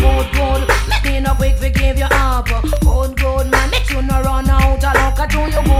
good. Make me no quick to give you up. Good, man, make you no run out of luck. I do you